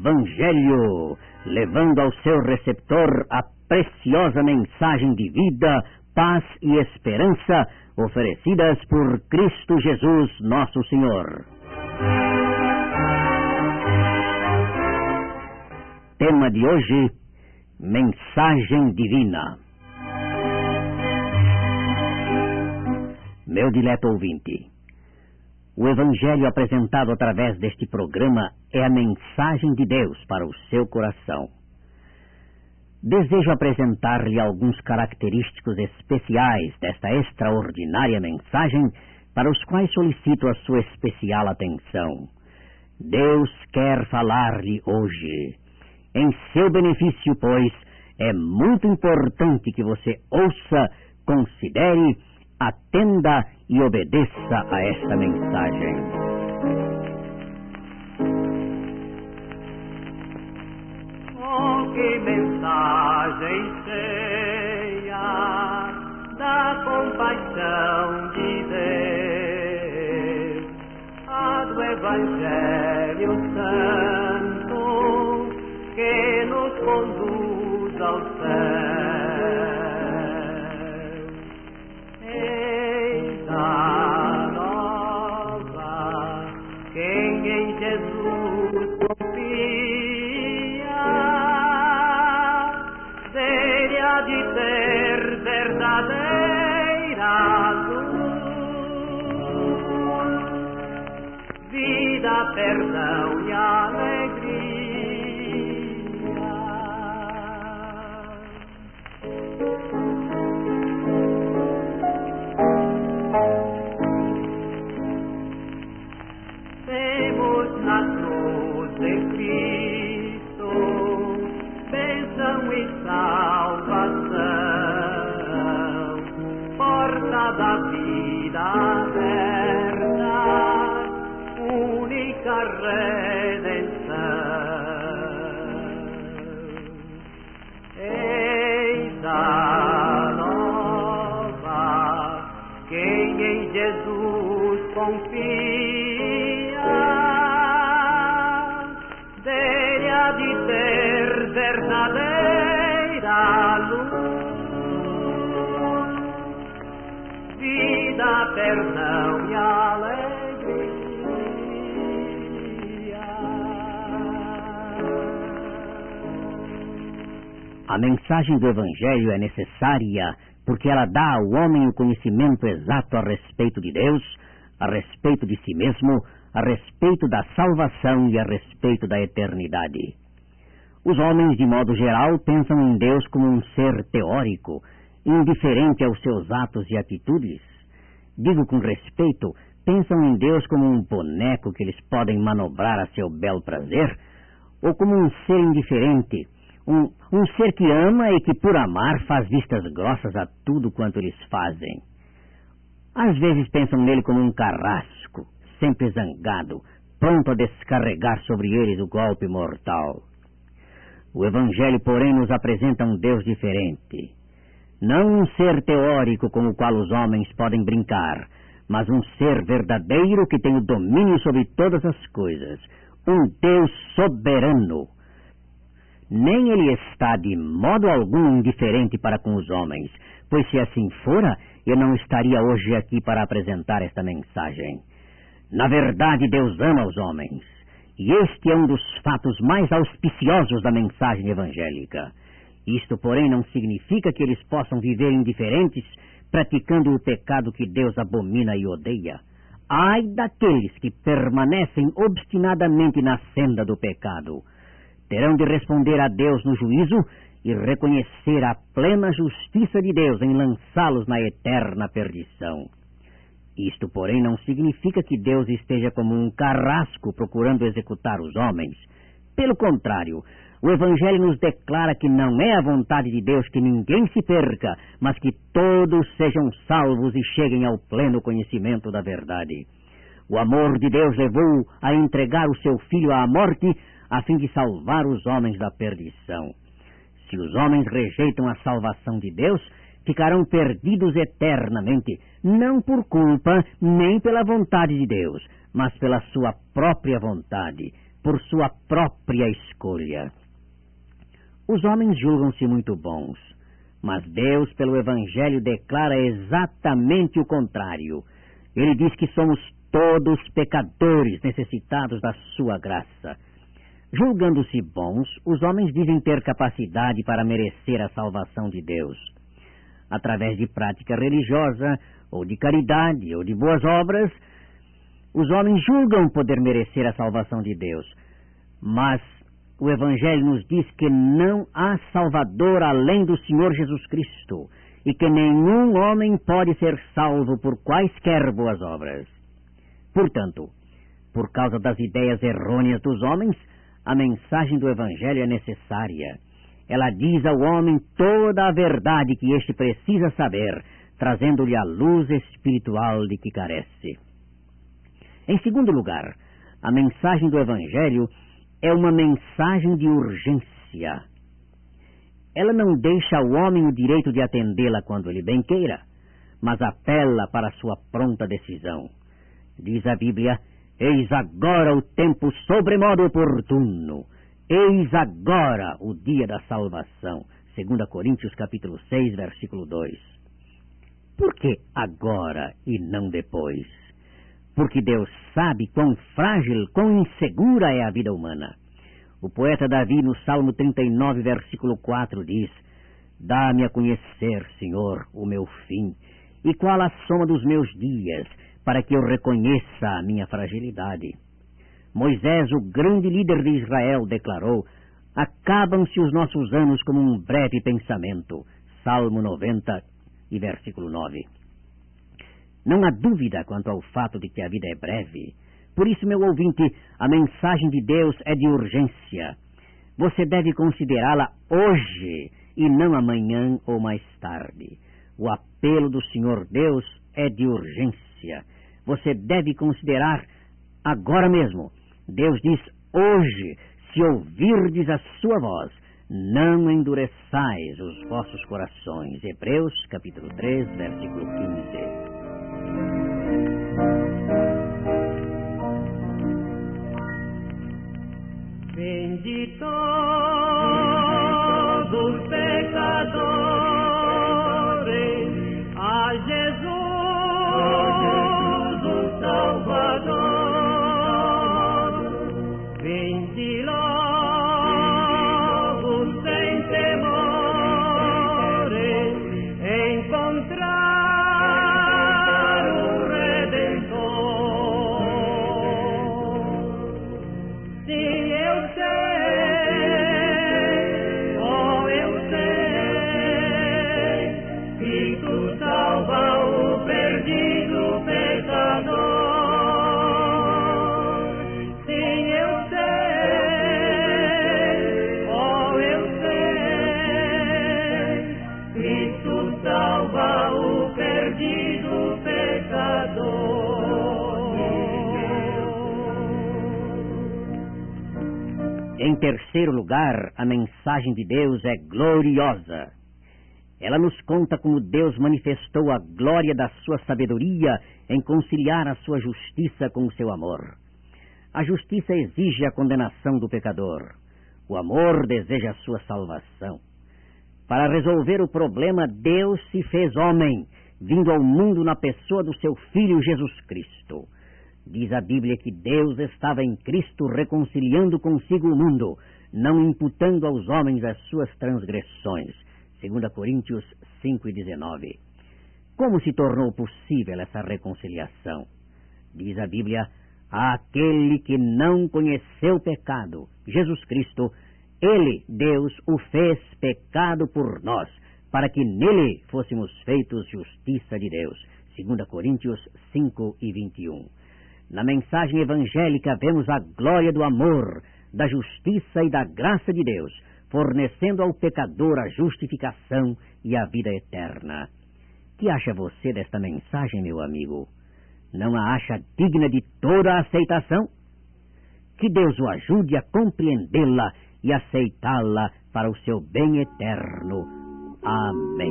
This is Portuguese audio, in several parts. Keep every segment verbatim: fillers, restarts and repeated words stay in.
Evangelho, levando ao seu receptor a preciosa mensagem de vida, paz e esperança, oferecidas por Cristo Jesus, nosso Senhor. Tema de hoje: Mensagem Divina. Meu dileto ouvinte, o Evangelho apresentado através deste programa é a mensagem de Deus para o seu coração. Desejo apresentar-lhe alguns característicos especiais desta extraordinária mensagem, para os quais solicito a sua especial atenção. Deus quer falar-lhe hoje. Em seu benefício, pois, é muito importante que você ouça, considere, atenda e obedeça a esta mensagem. Oh, que mensagem cheia da compaixão de Deus, a do Evangelho Santo que nos conduz ao céu. Eis a nova, quem em Jesus confia, dele há de ter verdadeira luz, vida, perdão e alegria. Temos na cruz de Cristo bênção e salvação, porta da vida aberta, única redenção. Eis a nova, quem em Jesus confia, dele há de ter verdadeira luz, vida, perdão e alegria. A mensagem do Evangelho é necessária porque ela dá ao homem o conhecimento exato a respeito de Deus, a respeito de si mesmo, a respeito da salvação e a respeito da eternidade. Os homens, de modo geral, pensam em Deus como um ser teórico, indiferente aos seus atos e atitudes. Digo com respeito, pensam em Deus como um boneco que eles podem manobrar a seu bel prazer, ou como um ser indiferente, um, um ser que ama e que, por amar, faz vistas grossas a tudo quanto eles fazem. Às vezes pensam nele como um carrasco, sempre zangado, pronto a descarregar sobre eles o golpe mortal. O Evangelho, porém, nos apresenta um Deus diferente. Não um ser teórico com o qual os homens podem brincar, mas um ser verdadeiro que tem o domínio sobre todas as coisas, um Deus soberano. Nem ele está de modo algum indiferente para com os homens, pois se assim fora, eu não estaria hoje aqui para apresentar esta mensagem. Na verdade, Deus ama os homens, e este é um dos fatos mais auspiciosos da mensagem evangélica. Isto, porém, não significa que eles possam viver indiferentes, praticando o pecado que Deus abomina e odeia. Ai daqueles que permanecem obstinadamente na senda do pecado. Terão de responder a Deus no juízo e reconhecer a plena justiça de Deus em lançá-los na eterna perdição. Isto, porém, não significa que Deus esteja como um carrasco procurando executar os homens. Pelo contrário, o Evangelho nos declara que não é a vontade de Deus que ninguém se perca, mas que todos sejam salvos e cheguem ao pleno conhecimento da verdade. O amor de Deus levou a entregar o seu Filho à morte, a fim de salvar os homens da perdição. Se os homens rejeitam a salvação de Deus, ficarão perdidos eternamente, não por culpa nem pela vontade de Deus, mas pela sua própria vontade, por sua própria escolha. Os homens julgam-se muito bons, mas Deus, pelo Evangelho, declara exatamente o contrário. Ele diz que somos todos pecadores necessitados da sua graça. Julgando-se bons, os homens dizem ter capacidade para merecer a salvação de Deus. Através de prática religiosa, ou de caridade, ou de boas obras, os homens julgam poder merecer a salvação de Deus. Mas o Evangelho nos diz que não há Salvador além do Senhor Jesus Cristo e que nenhum homem pode ser salvo por quaisquer boas obras. Portanto, por causa das ideias errôneas dos homens, a mensagem do Evangelho é necessária. Ela diz ao homem toda a verdade que este precisa saber, trazendo-lhe a luz espiritual de que carece. Em segundo lugar, a mensagem do Evangelho é uma mensagem de urgência. Ela não deixa ao homem o direito de atendê-la quando ele bem queira, mas apela para a sua pronta decisão. Diz a Bíblia: eis agora o tempo sobremodo oportuno, eis agora o dia da salvação. Segunda Coríntios capítulo seis, versículo dois. Por que agora e não depois? Porque Deus sabe quão frágil, quão insegura é a vida humana. O poeta Davi, no Salmo trinta e nove, versículo quatro, diz: dá-me a conhecer, Senhor, o meu fim, e qual a soma dos meus dias, para que eu reconheça a minha fragilidade. Moisés, o grande líder de Israel, declarou: acabam-se os nossos anos como um breve pensamento. Salmo noventa e versículo nove. Não há dúvida quanto ao fato de que a vida é breve. Por isso, meu ouvinte, a mensagem de Deus é de urgência. Você deve considerá-la hoje e não amanhã ou mais tarde. O apelo do Senhor Deus é de urgência. Você deve considerar agora mesmo. Deus diz: hoje, se ouvirdes a sua voz, não endureçais os vossos corações. Hebreus capítulo três, versículo quinze. Bendito dos pecadores, a Jesus o Salvador. Vinde logo sem temores encontrar o Redentor. Sim, eu sei, oh, eu sei que tu salva o perdido pecador. Sim, eu sei, oh, eu sei, Cristo salva o perdido pecador. Em terceiro lugar, a mensagem de Deus é gloriosa. Ela nos conta como Deus manifestou a glória da sua sabedoria em conciliar a sua justiça com o seu amor. A justiça exige a condenação do pecador. O amor deseja a sua salvação. Para resolver o problema, Deus se fez homem, vindo ao mundo na pessoa do seu Filho Jesus Cristo. Diz a Bíblia que Deus estava em Cristo reconciliando consigo o mundo, não imputando aos homens as suas transgressões. Segunda Coríntios cinco e dezenove. Como se tornou possível essa reconciliação? Diz a Bíblia: aquele que não conheceu pecado, Jesus Cristo, Ele, Deus, o fez pecado por nós, para que nele fôssemos feitos justiça de Deus. Segunda Coríntios cinco e vinte e um. Na mensagem evangélica vemos a glória do amor, da justiça e da graça de Deus, fornecendo ao pecador a justificação e a vida eterna. Que acha você desta mensagem, meu amigo? Não a acha digna de toda a aceitação? Que Deus o ajude a compreendê-la e aceitá-la para o seu bem eterno. Amém.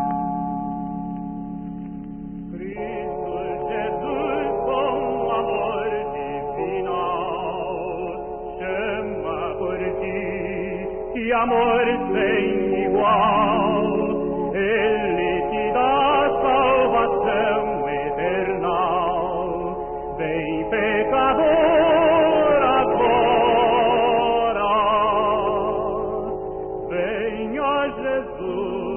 Cristo Jesus com amor que amor sem igual, Ele te dá salvação eternal. Vem, pecador, agora, vem a Jesus.